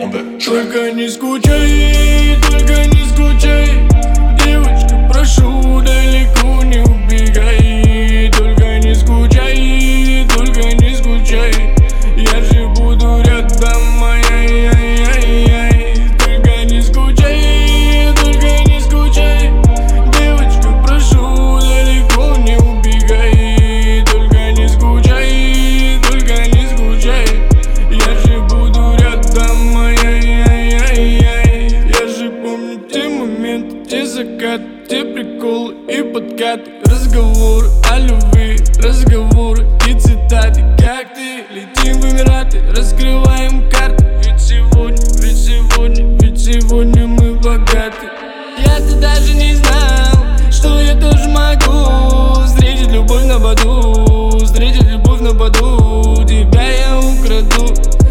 on that track. Только не скучай, девочка, прошу, далеко не убегай. Только не скучай, я же буду рядом, ай-яй-яй-яй. Только не скучай, девочка, прошу, далеко не убегай. Только не скучай, я же буду рядом, ай-яй-яй-яй. Я же помню те моменты, те закаты, те приколы и подкаты, разговоры о любви, разговоры и цитаты. Как ты, летим в Эмираты, раскрываем карты. Ведь сегодня мы богаты. Я-то даже не знал, что я тоже могу встретить любовь на боду. Тебя я украду.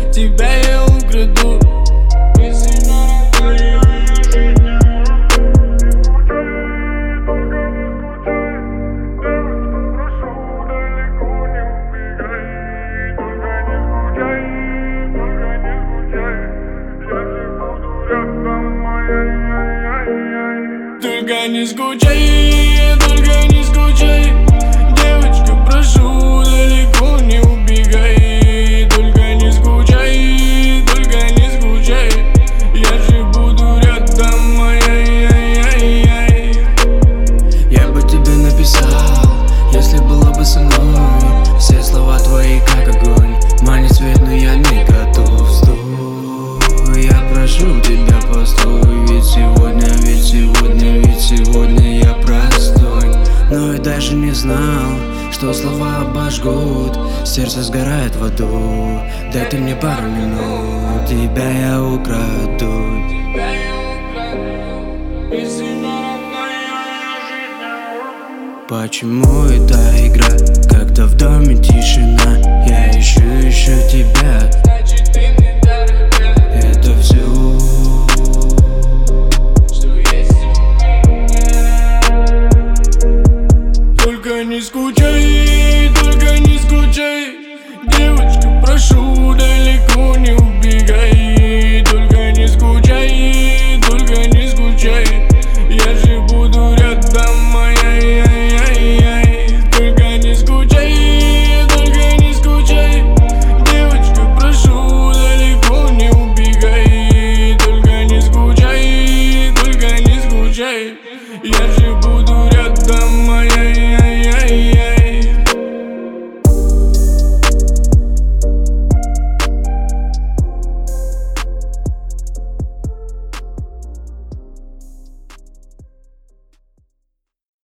Только не скучай, девочка, прошу, далеко не убегай. Только не скучай, я же буду рядом, ай-яй-яй-яй. Я бы тебе написал, если была бы со мной. Все слова твои как огонь, манит свет, но я не готов. Стой, я прошу тебя, постой. Ведь сегодня я простой. Но и даже не знал, что слова обожгут. Сердце сгорает в аду. Дай ты мне пару минут, тебя я украду. Почему эта игра, когда в доме тишина? Я ищу тебя. Значит, ты